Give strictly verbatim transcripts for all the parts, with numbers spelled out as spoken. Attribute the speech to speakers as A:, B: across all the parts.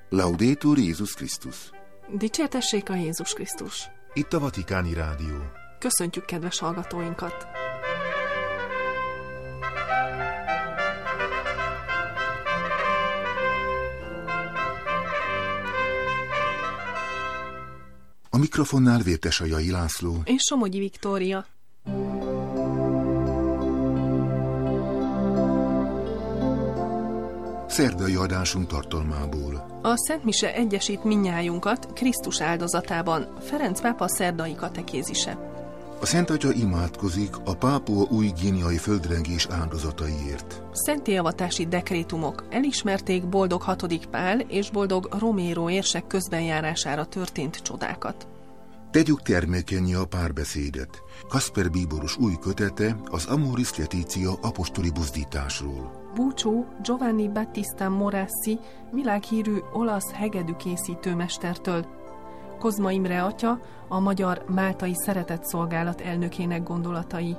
A: Laudetur Jézus Krisztus.
B: Dicsértessék a Jézus Krisztus.
A: Itt a Vatikáni Rádió.
B: Köszöntjük kedves hallgatóinkat.
A: A mikrofonnál Vértesajai László
B: és Somogyi Viktória.
A: Szerdai adásunk tartalmából.
B: A Szent Mise egyesít mindnyájunkat Krisztus áldozatában. Ferenc pápa szerdai katekézise.
A: A Szent Atya imádkozik a Pápua új-guineai földrengés áldozataiért.
B: Szentélyavatási dekrétumok elismerték boldog hatodik Pál és boldog Romero érsek közbenjárására történt csodákat.
A: Tegyük termékennyé a párbeszédet. Kasper Bíboros új kötete az Amoris Laetitia apostoli buzdításról.
B: Búcsú Giovanni Battista Morassi világhírű olasz hegedűkészítőmestertől. Kozma Imre atya a Magyar Máltai Szeretetszolgálat elnökének gondolatai.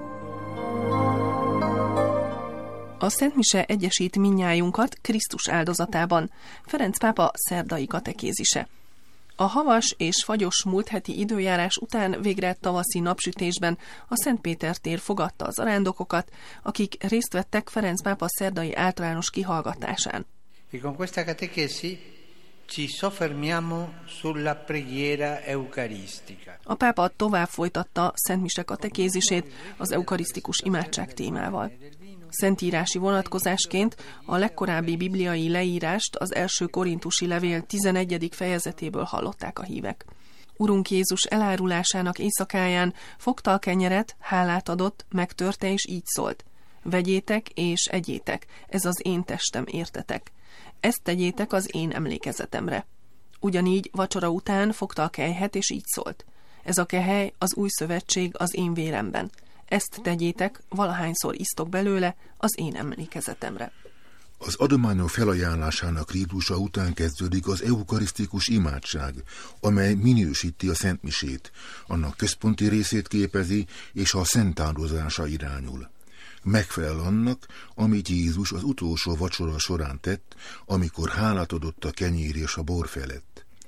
B: A Szent Mise egyesít mindnyájunkat Krisztus áldozatában. Ferenc pápa szerdai katekézise. A havas és fagyos múlt heti időjárás után végre tavaszi napsütésben a Szent Péter tér fogadta az arándokokat, akik részt vettek Ferenc pápa szerdai általános kihallgatásán.
C: E con questa catechesi ci soffermiamo sulla preghiera eucaristica.
B: A pápa tovább folytatta Szent Mise katekézisét az eukarisztikus imádság témával. Szentírási vonatkozásként a legkorábbi bibliai leírást az első korintusi levél tizenegyedik fejezetéből hallották a hívek. Urunk Jézus elárulásának éjszakáján fogta a kenyeret, hálát adott, megtörte és így szólt: vegyétek és egyétek, ez az én testem, értetek. Ezt tegyétek az én emlékezetemre. Ugyanígy vacsora után fogta a kelyhet és így szólt: ez a kehely az új szövetség az én véremben. Ezt tegyétek, valahányszor isztok belőle, az én emlékezetemre.
A: Az adományok felajánlásának rítusa után kezdődik az eukarisztikus imádság, amely minősíti a Szent Misét, annak központi részét képezi, és a szent áldozása irányul. Megfelel annak, amit Jézus az utolsó vacsora során tett, amikor hálát adott a kenyér és a bor felett.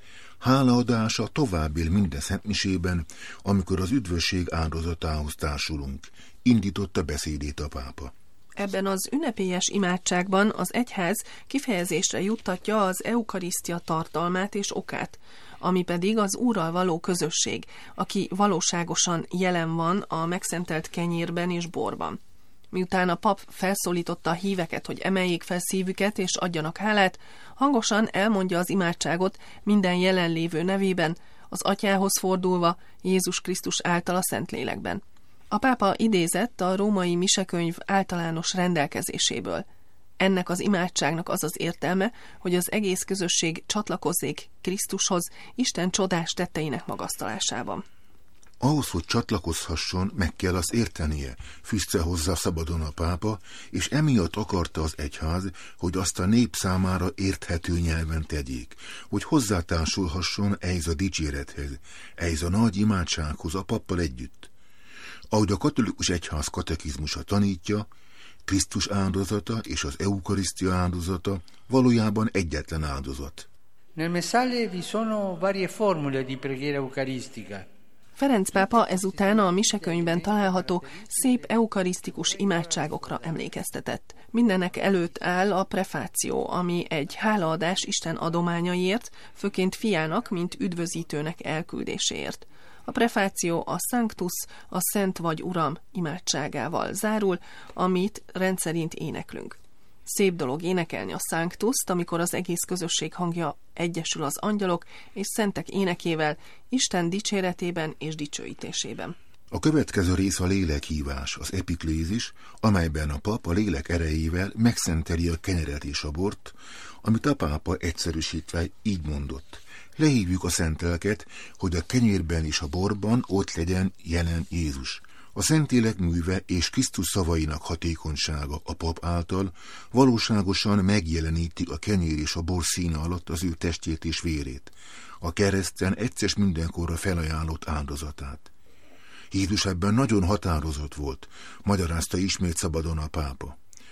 A: Hálaadása tovább él minden szentmisében, amikor az üdvösség áldozatához társulunk, indította beszédét a pápa.
B: Ebben az ünnepélyes imádságban az egyház kifejezésre juttatja az eukarisztia tartalmát és okát, ami pedig az Úrral való közösség, aki valóságosan jelen van a megszentelt kenyérben és borban. Miután a pap felszólította a híveket, hogy emeljék fel szívüket és adjanak hálát, hangosan elmondja az imádságot minden jelenlévő nevében, az Atyához fordulva, Jézus Krisztus által a Szentlélekben. A pápa idézett a római misekönyv általános rendelkezéséből. Ennek az imádságnak az az értelme, hogy az egész közösség csatlakozzék Krisztushoz Isten csodás tetteinek magasztalásában.
A: Ahhoz, hogy csatlakozhasson, meg kell azt értenie, fűzte hozzá szabadon a pápa, és emiatt akarta az egyház, hogy azt a nép számára érthető nyelven tegyék, hogy hozzátársulhasson ehhez a dicsérethez, ehhez a nagy imádsághoz a pappal együtt. Ahogy a katolikus egyház katekizmusa tanítja, Krisztus áldozata és az eukarisztia áldozata valójában egyetlen áldozat.
C: Nel messale vi sono varie formule di preghiera eucaristica.
B: Ferenc pápa ezután a misekönyvben található szép eukarisztikus imádságokra emlékeztetett. Mindenek előtt áll a prefáció, ami egy hálaadás Isten adományaiért, főként fiának, mint üdvözítőnek elküldéséért. A prefáció a Sanctus, a Szent vagy Uram imádságával zárul, amit rendszerint éneklünk. Szép dolog énekelni a Sanctust, amikor az egész közösség hangja egyesül az angyalok és szentek énekével, Isten dicséretében és dicsőítésében.
A: A következő rész a lélekhívás, az epiklézis, amelyben a pap a lélek erejével megszenteli a kenyeret és a bort, amit a pápa egyszerűsítve így mondott: lehívjuk a szent lelket, hogy a kenyérben és a borban ott legyen jelen Jézus. A Szentlélek műve és Krisztus szavainak hatékonysága a pap által valóságosan megjelenítik a kenyér és a bor színe alatt az ő testét és vérét, a kereszten egyszer mindenkorra felajánlott áldozatát. Jézus ebben nagyon határozott volt, magyarázta ismét szabadon a pápa.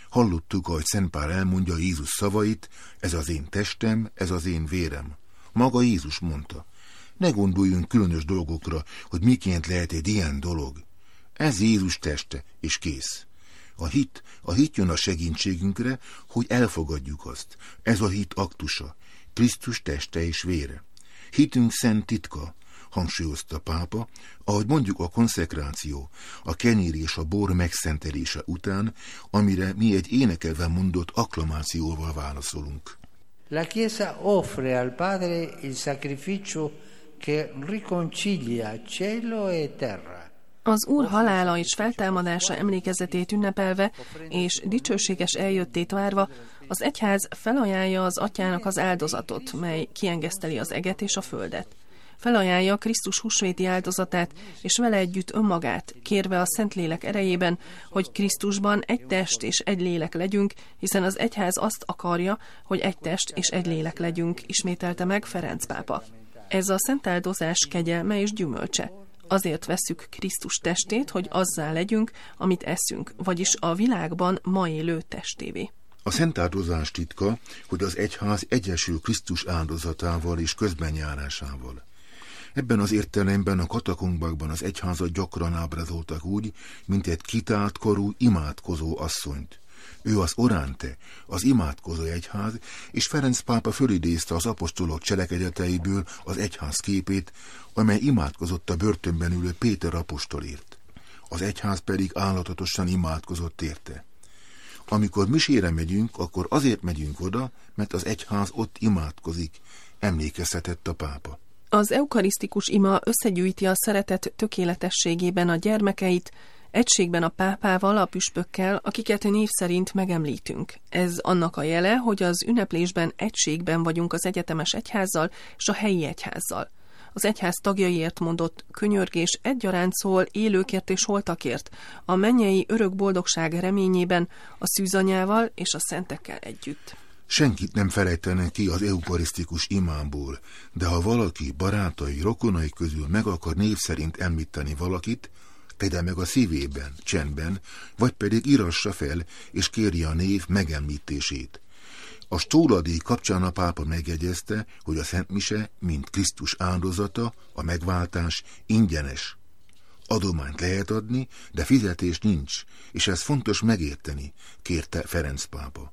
A: Hallottuk, ahogy Szent Pál elmondja Jézus szavait, ez az én testem, ez az én vérem. Maga Jézus mondta, ne gondoljunk különös dolgokra, hogy miként lehet egy ilyen dolog. Ez Jézus teste, és kész. A hit, a hit jön a segítségünkre, hogy elfogadjuk azt. Ez a hit aktusa, Krisztus teste és vére. Hitünk szent titka, hangsúlyozta pápa, ahogy mondjuk a konszekráció, a kenyér és a bor megszentelése után, amire mi egy énekelve mondott akklamációval válaszolunk.
C: La Chiesa offre al Padre il sacrificio che riconcilia cielo e terra.
B: Az Úr halála és feltámadása emlékezetét ünnepelve és dicsőséges eljöttét várva, az egyház felajánlja az Atyának az áldozatot, mely kiengeszteli az eget és a földet. Felajánlja Krisztus húsvéti áldozatát, és vele együtt önmagát, kérve a Szentlélek erejében, hogy Krisztusban egy test és egy lélek legyünk, hiszen az egyház azt akarja, hogy egy test és egy lélek legyünk, ismételte meg Ferenc pápa. Ez a szentáldozás kegyelme és gyümölcse. Azért vesszük Krisztus testét, hogy azzá legyünk, amit eszünk, vagyis a világban ma élő testévé.
A: A szentáldozás titka, hogy az egyház egyesül Krisztus áldozatával és közbenjárásával. Ebben az értelemben a katakombákban az egyházat gyakran ábrázoltak úgy, mint egy kitált korú, imádkozó asszonyt. Ő az oránte, az imádkozó egyház, és Ferenc pápa fölidézte az apostolok cselekedeteiből az egyház képét, amely imádkozott a börtönben ülő Péter apostolért. Az egyház pedig állatatosan imádkozott érte. Amikor misére megyünk, akkor azért megyünk oda, mert az egyház ott imádkozik, emlékeztetett a pápa.
B: Az eukarisztikus ima összegyűjti a szeretet tökéletességében a gyermekeit, egységben a pápával, a püspökkel, akiket név szerint megemlítünk. Ez annak a jele, hogy az ünneplésben egységben vagyunk az egyetemes egyházzal és a helyi egyházzal. Az egyház tagjaiért mondott könyörgés egyaránt szól élőkért és holtakért, a mennyei örök boldogság reményében, a szűzanyával és a szentekkel együtt.
A: Senkit nem felejtenek ki az eukarisztikus imámból, de ha valaki barátai, rokonai közül meg akar név szerint említeni valakit, tegye meg a szívében, csendben, vagy pedig írassa fel, és kérje a név megemlítését. A stóladíj kapcsán a pápa megjegyezte, hogy a Szent Mise, mint Krisztus áldozata, a megváltás ingyenes. Adományt lehet adni, de fizetés nincs, és ez fontos megérteni, kérte Ferenc pápa.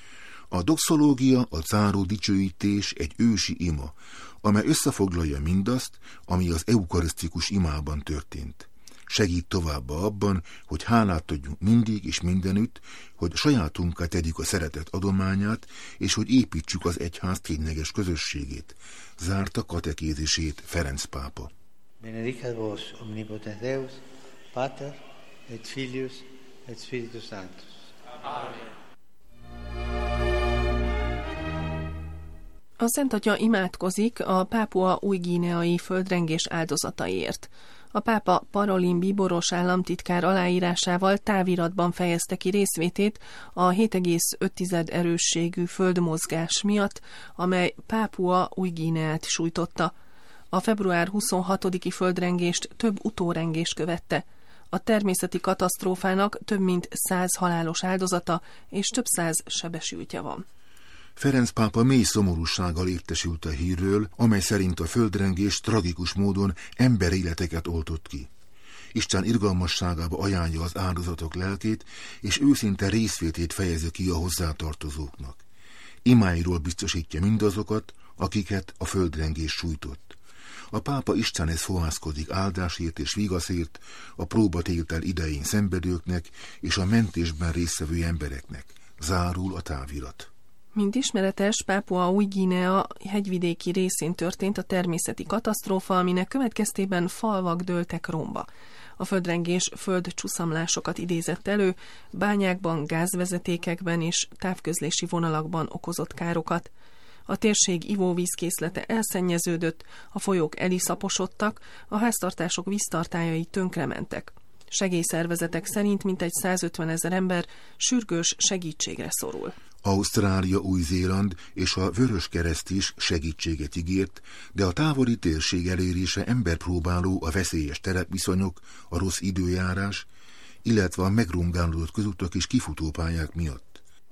A: A doxológia, a záró dicsőítés egy ősi ima, amely összefoglalja mindazt, ami az eukarisztikus imában történt. Segít továbbá abban, hogy hálát adjunk mindig és mindenütt, hogy sajátunká tegyük a szeretet adományát, és hogy építsük az egyház tényleges közösségét. Zárta katekézisét Ferenc pápa.
C: Benedicat vos omnipotens Deus, Pater et Filius et Spiritus Sanctus. Amen.
B: A Szent Atya imádkozik a Pápua új-guineai földrengés áldozataiért. A pápa Parolin Bíboros államtitkár aláírásával táviratban fejezte ki részvétét a hét egész öt erősségű földmozgás miatt, amely Pápua új-Guineát sújtotta. A február huszonhatodiki földrengést több utórengés követte. A természeti katasztrófának több mint száz halálos áldozata és több száz sebesültje van.
A: Ferenc pápa mély szomorúsággal értesült a hírről, amely szerint a földrengés tragikus módon emberéleteket oltott ki. Isten irgalmasságába ajánlja az áldozatok lelkét, és őszinte részvétét fejezi ki a hozzátartozóknak. Imáiról biztosítja mindazokat, akiket a földrengés sújtott. A pápa Istenhez fohászkodik áldásért és vigaszért a próbatétel idején szenvedőknek és a mentésben résztvevő embereknek. Zárul a távirat.
B: Mint ismeretes, Pápua Új-Guinea hegyvidéki részén történt a természeti katasztrófa, aminek következtében falvak dőltek romba. A földrengés földcsúszamlásokat idézett elő, bányákban, gázvezetékekben és távközlési vonalakban okozott károkat. A térség ivóvízkészlete elszennyeződött, a folyók eliszaposodtak, a háztartások víztartályai tönkrementek. Segélyszervezetek szerint mintegy százötvenezer ember sürgős segítségre szorul.
A: Ausztrália, Új-Zéland és a Vöröskereszt is segítséget ígért, de a távoli térség elérése emberpróbáló a veszélyes terepviszonyok, a rossz időjárás illetve a megrongálódott közutak és kifutópályák miatt.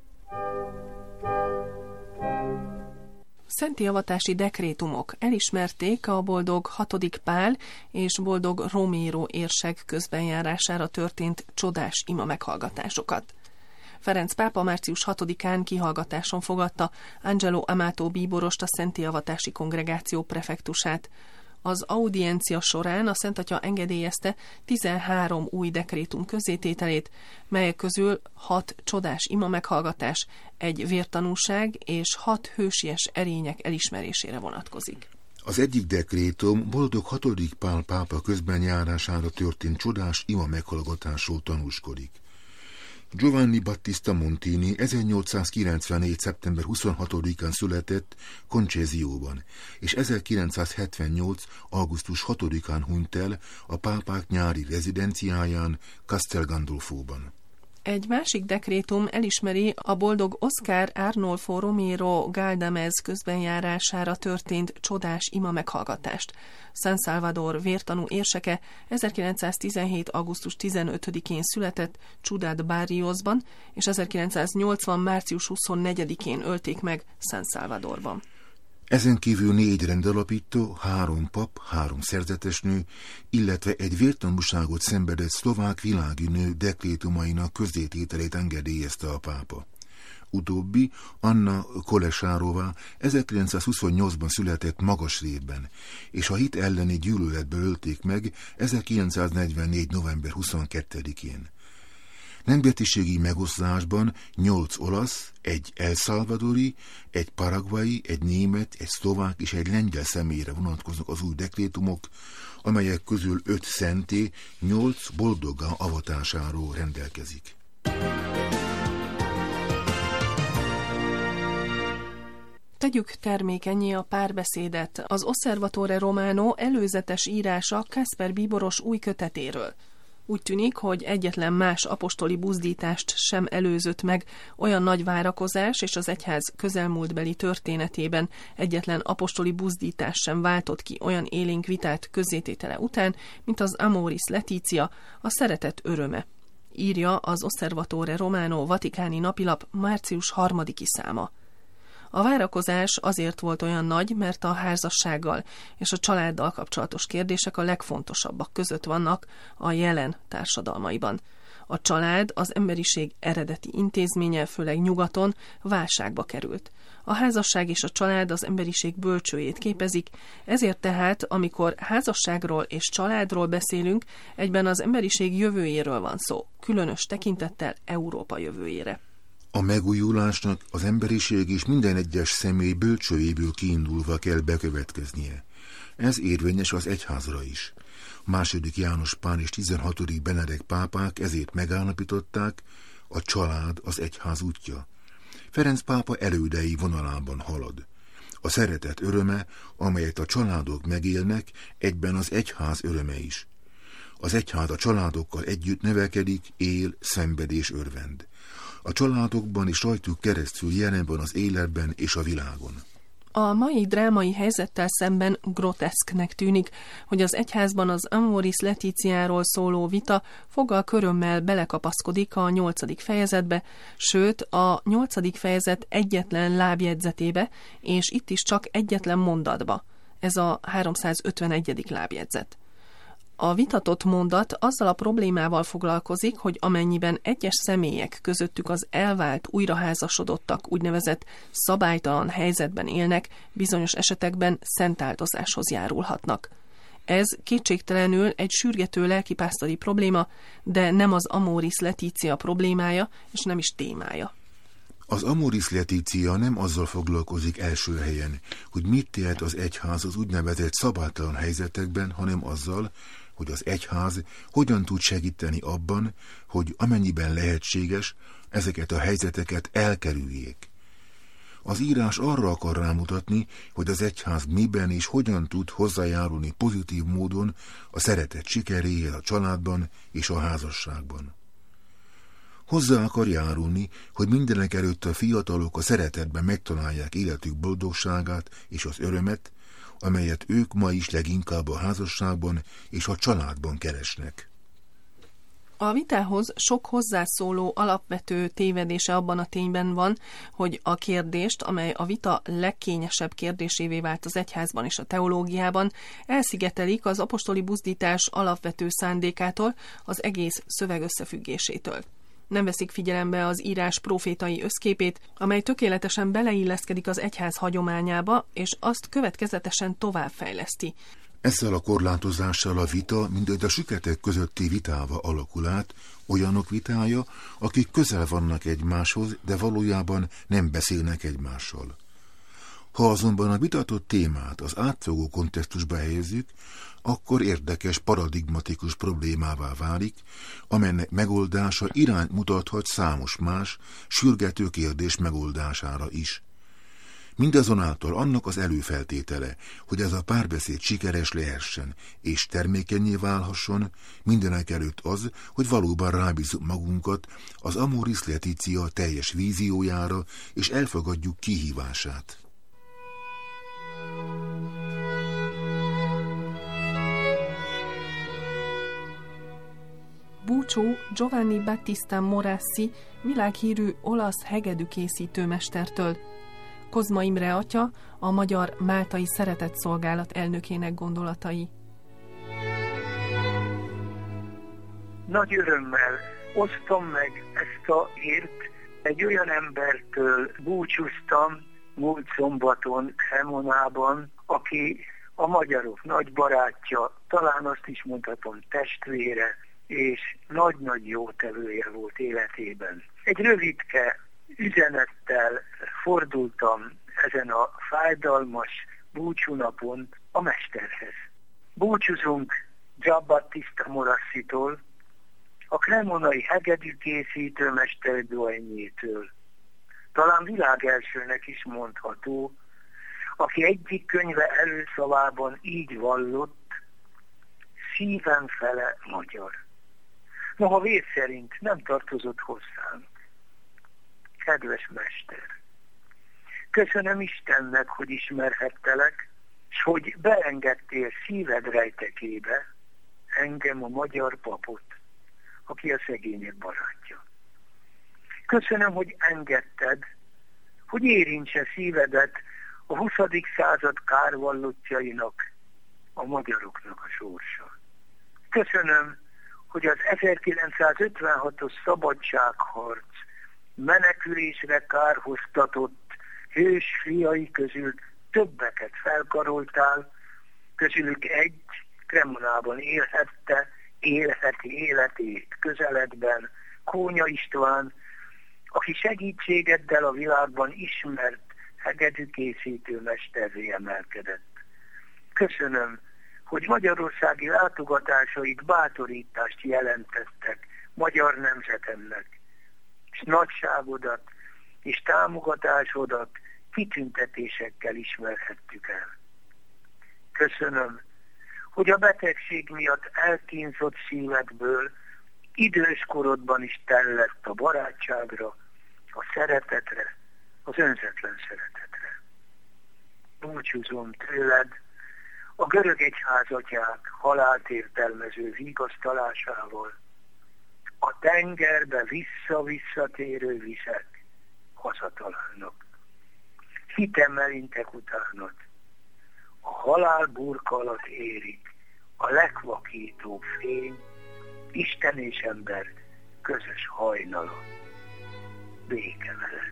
B: Szenti avatási dekrétumok elismerték a boldog hatodik Pál és boldog Romero érsek közbenjárására történt csodás ima meghallgatásokat. Ferenc pápa március hatodikán kihallgatáson fogadta Angelo Amato bíborost, a Szenti avatási kongregáció prefektusát. Az audiencia során a Szent Atya engedélyezte tizenhárom új dekrétum közzétételét, melyek közül hat csodás ima meghallgatás, egy vértanúság és hat hősies erények elismerésére vonatkozik.
A: Az egyik dekrétum boldog hatodik Pál pápa közbenjárására történt csodás ima meghallgatásról tanúskodik. Giovanni Battista Montini ezernyolcszázkilencvennégy. szeptember huszonhatodikán született Concesióban, és ezerkilencszázhetvennyolc. augusztus hatodikán hunyt el a pápák nyári rezidenciáján Castel Gandolfóban.
B: Egy másik dekrétum elismeri a boldog Oscar Arnolfo Romero Galdamez közbenjárására történt csodás ima meghallgatást. San Salvador vértanú érseke ezerkilencszáztizenhét. augusztus tizenötödikén született Ciudad Barriosban, és ezerkilencszáznyolcvan. március huszonnegyedikén ölték meg San Salvadorban.
A: Ezen kívül négy rendalapító, három pap, három szerzetesnő, illetve egy vértanúságot szenvedett szlovák világi nő dekrétumainak közzétételét engedélyezte a pápa. Utóbbi, Anna Kolesárová ezerkilencszázhuszonnyolcban született Magasrévben, és a hit elleni gyűlöletből ölték meg ezerkilencszáznegyvennégy. november huszonkettedikén. Nemzetiségi megoszlásban nyolc olasz, egy El Salvadori, egy paraguayi, egy német, egy szlovák és egy lengyel személyre vonatkoznak az új dekrétumok, amelyek közül öt szenté, nyolc boldoggá avatásáról rendelkezik.
B: Tegyük termékenyé a párbeszédet. Az Osservatore Romano előzetes írása Kasper bíboros új kötetéről. Úgy tűnik, hogy egyetlen más apostoli buzdítást sem előzött meg olyan nagy várakozás, és az egyház közelmúltbeli történetében egyetlen apostoli buzdítás sem váltott ki olyan élénk vitát közzététele után, mint az Amoris Laetitia, a szeretet öröme. Írja az Osservatore Romano vatikáni napilap március harmadiki száma. A várakozás azért volt olyan nagy, mert a házassággal és a családdal kapcsolatos kérdések a legfontosabbak között vannak a jelen társadalmaiban. A család, az emberiség eredeti intézménye, főleg nyugaton, válságba került. A házasság és a család az emberiség bölcsőjét képezik, ezért tehát, amikor házasságról és családról beszélünk, egyben az emberiség jövőjéről van szó, különös tekintettel Európa jövőjére.
A: A megújulásnak az emberiség és minden egyes személy bölcsőjéből kiindulva kell bekövetkeznie. Ez érvényes az egyházra is. Második János Pál és tizenhatodik Benedek pápák ezért megállapították, a család az egyház útja. Ferenc pápa elődei vonalában halad. A szeretet öröme, amelyet a családok megélnek, egyben az egyház öröme is. Az egyház a családokkal együtt nevelkedik, él, szenved és örvend. A családokban és rajtuk keresztül jelen van az életben és a világon.
B: A mai drámai helyzettel szemben groteszknek tűnik, hogy az egyházban az Amoris Laetitiáról szóló vita foggal körömmel belekapaszkodik a nyolcadik fejezetbe, sőt a nyolcadik fejezet egyetlen lábjegyzetébe, és itt is csak egyetlen mondatba. Ez a háromszázötvenegyedik lábjegyzet. A vitatott mondat azzal a problémával foglalkozik, hogy amennyiben egyes személyek, közöttük az elvált, újraházasodottak úgynevezett szabálytalan helyzetben élnek, bizonyos esetekben szentáldozáshoz járulhatnak. Ez kétségtelenül egy sürgető lelkipásztori probléma, de nem az Amoris Laetitia problémája, és nem is témája.
A: Az Amoris Laetitia nem azzal foglalkozik első helyen, hogy mit tehet az egyház az úgynevezett szabálytalan helyzetekben, hanem azzal, hogy az egyház hogyan tud segíteni abban, hogy amennyiben lehetséges, ezeket a helyzeteket elkerüljék. Az írás arra akar rámutatni, hogy az egyház miben és hogyan tud hozzájárulni pozitív módon a szeretet sikeréhez a családban és a házasságban. Hozzá akar járulni, hogy mindenek előtt a fiatalok a szeretetben megtalálják életük boldogságát és az örömet, amelyet ők ma is leginkább a házasságban és a családban keresnek.
B: A vitához sok hozzászóló alapvető tévedése abban a tényben van, hogy a kérdést, amely a vita legkényesebb kérdésévé vált az egyházban és a teológiában, elszigetelik az apostoli buzdítás alapvető szándékától, az egész szöveg összefüggésétől. Nem veszik figyelembe az írás profétai összképét, amely tökéletesen beleilleszkedik az egyház hagyományába, és azt következetesen továbbfejleszti.
A: Ezzel a korlátozással a vita mindegy a süketek közötti vitával alakul át, olyanok vitája, akik közel vannak egymáshoz, de valójában nem beszélnek egymással. Ha azonban a vitatott témát az átfogó kontextusba helyezzük, akkor érdekes paradigmatikus problémává válik, amelynek megoldása irányt mutathat számos más, sürgető kérdés megoldására is. Mindazonáltal annak az előfeltétele, hogy ez a párbeszéd sikeres lehessen és termékenyé válhasson, mindenek előtt az, hogy valóban rábízzuk magunkat az Amoris Laetitia teljes víziójára, és elfogadjuk kihívását.
B: Búcsú Giovanni Battista Morassi világhírű olasz hegedűkészítőmestertől. Kozma Imre atya, a Magyar Máltai Szeretetszolgálat elnökének gondolatai.
D: Nagy örömmel osztom meg ezt a hírt. Egy olyan embertől búcsúztam múlt szombaton Cremonában, aki a magyarok nagy barátja, talán azt is mondhatom testvére, és nagy-nagy jótevője volt életében. Egy rövidke üzenettel fordultam ezen a fájdalmas búcsúnapon a mesterhez. Búcsúzunk Giambattista Morassitól, a cremonai hegedűkészítő mester dohányétől. Talán világelsőnek is mondható, aki egyik könyve előszavában így vallott: szívem fele magyar. Noha vér szerint nem tartozott hozzánk. Kedves mester, köszönöm Istennek, hogy ismerhettelek, s hogy beengedtél szíved rejtekébe engem, a magyar papot, aki a szegények barátja. Köszönöm, hogy engedted, hogy érintse szívedet a huszadik század kárvallottjainak, a magyaroknak a sorsa. Köszönöm, hogy az ezerkilencszázötvenhatos szabadságharc menekülésre kárhoztatott hős fiai közül többeket felkaroltál, közülük egy Cremonában élhette, élheti életét közeledben, Kónya István, aki segítségeddel a világban ismert hegedűkészítő mesterré emelkedett. Köszönöm, hogy magyarországi látogatásaid bátorítást jelentettek magyar nemzetemnek, és nagyságodat és támogatásodat kitüntetésekkel ismerhettük el. Köszönöm, hogy a betegség miatt elkínzott szívedből idős korodban is tellett a barátságra, a szeretetre, az önzetlen szeretetre. Búcsúzom tőled a görög egyházatyák halált értelmező vigasztalásával. A tengerbe vissza-visszatérő vizek hazatalálnak. Hitemmel intek utánad. A halál burka alatt érik a legvakítóbb fény, Isten és ember közös hajnala. Béke veled.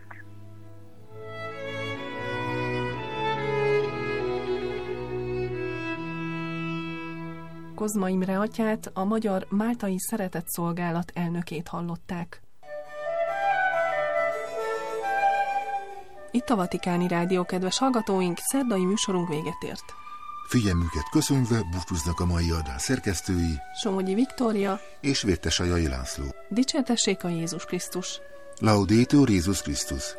B: Kozma Imre atyát, a Magyar Máltai Szeretetszolgálat elnökét hallották. Itt a Vatikáni Rádió, kedves hallgatóink, szerdai műsorunk véget ért.
A: Figyelmüket köszönve búcsúznak a mai adás szerkesztői
B: Somogyi Viktória
A: és Vértesajai László.
B: Dicsértessék a Jézus Krisztus!
A: Laudetur Jézus Krisztus!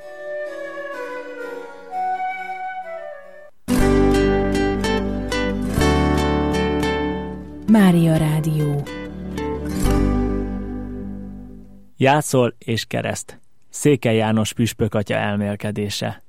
E: Mária Rádió.
F: Játszol és kereszt. Székely János püspök atya elmélkedése.